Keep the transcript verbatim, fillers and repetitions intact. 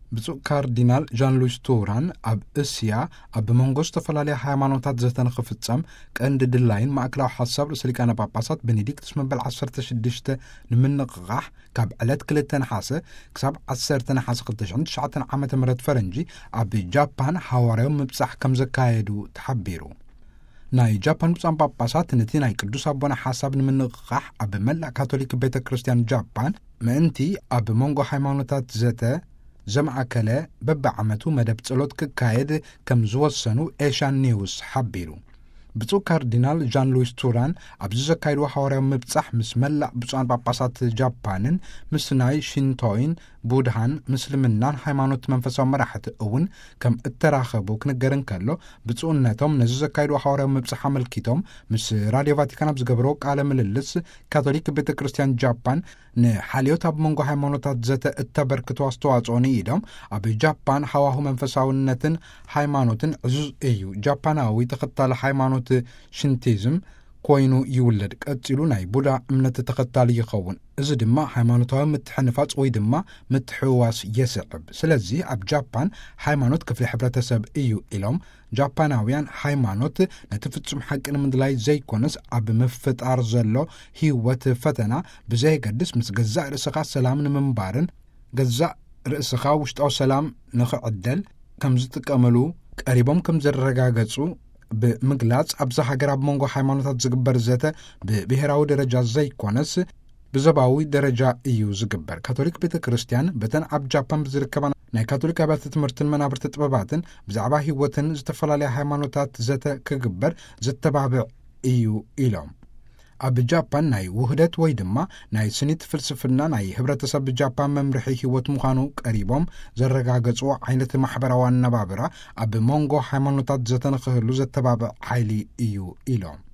ብፁዕ ካርዲናል ዣን ሉዊስ ቱራን ኣብ እስያ ኣብ መንጎ ዝተፈላለየ ሃይማኖታት ዘተንኽፍጸም ቀንዲ ድላይን ማእከላዊ ሓሳብ ርእሰ ሊቃነ ጳጳሳት ቤኔዲክቱስ መበል ዓሰርተ ሽዱሽተ ንምንቕቓሕ ካብ ዕለት ክልተ ነሓሰ ክሳብ ዓሰርተ ነሓሰ ክልተ ሽሕን ትሽዓተን ዓመተ ምህረት ፈረንጂ ኣብ ጃፓን ሓዋርያዊ ምብጻሕ ከም ዘካየዱ ተሓቢሩ። ናይ ጃፓን ብፁዓን ጳጳሳት ነቲ ናይ ቅዱስ ኣቦና ሓሳብ ንምንቕቓሕ ኣብ መላእ ካቶሊክ ቤተ ክርስቲያን ጃፓን ምእንቲ ኣብ መንጎ ሃይማኖታት ዘተ ዘማእከለ በብዓመቱ መደብ ጸሎት ክካየድ ከም ዝወሰኑ ኤሽያን ኒውስ ሓቢሩ። ብፁዕ ካርዲናል ዣን ሉዊስ ቱራን ኣብዚ ዘካይድዎ ሓዋርያዊ ምብጻሕ ምስ መላእ ብፁዓን ጳጳሳት ጃፓንን ምስ ናይ ሽንቶይን ቡድሃን ምስልምናን ሃይማኖት መንፈሳዊ መራሕቲ እውን ከም እተራኸቡ ክነገርን ከሎ ብፁዕነቶም ነዚ ዘካይድዎ ሓዋርያዊ ምብጻሕ ኣመልኪቶም ምስ ራድዮ ቫቲካን ኣብ ዝገብሮ ቃለ ምልልስ ካቶሊክ ቤተ ክርስቲያን ጃፓን ንሓልዮት ኣብ መንጎ ሃይማኖታት ዘተ እተበርክቶ ኣስተዋጽኦ ኢዶም ኣብ ጃፓን ሃዋሁ መንፈሳውነትን ሃይማኖትን ዕዙዝ እዩ። ጃፓናዊ ተኸታሊ ሃይማኖት ሽንቲዝም ኮይኑ ይውለድ ቀፂሉ ናይ ቡዳ እምነት ተኸታሊ ይኸውን። እዚ ድማ ሃይማኖታዊ ምትሕንፋጽ ወይ ድማ ምትሕዋስ የስዕብ። ስለዚ ኣብ ጃፓን ሃይማኖት ክፍሊ ሕብረተሰብ እዩ ኢሎም ጃፓናውያን ሃይማኖት ነቲ ፍጹም ሓቂ ንምድላይ ዘይኮነስ ኣብ ምፍጣር ዘሎ ህይወት ፈተና ብዘይገድስ ምስ ገዛእ ርእስኻ ሰላም ንምንባርን ገዛእ ርእስኻ ውሽጣዊ ሰላም ንኽዕደል ከም ዝጥቀመሉ ቀሪቦም ከም ዘረጋገጹ ብምግላጽ ኣብዛ ሃገር ኣብ መንጎ ሃይማኖታት ዝግበር ዘተ ብብሔራዊ ደረጃ ዘይኮነስ ብዘባዊ ደረጃ እዩ ዝግበር። ካቶሊክ ቤተ ክርስቲያን በተን ኣብ ጃፓን ብዝርከባ ናይ ካቶሊክ ኣብያተ ትምህርትን መናብርቲ ጥበባትን ብዛዕባ ህይወትን ዝተፈላለየ ሃይማኖታት ዘተ ክግበር ዘተባብዕ እዩ ኢሎም። ኣብ ጃፓን ናይ ውህደት ወይ ድማ ናይ ስኒት ፍልስፍና ናይ ሕብረተሰብ ጃፓን መምርሒ ህይወት ምዃኑ ቀሪቦም ዘረጋገጽዎ ዓይነት ማሕበራዊ ኣነባብራ ኣብ መንጎ ሃይማኖታት ዘተ ንኽህሉ ዘተባብዕ ሓይሊ እዩ ኢሎም።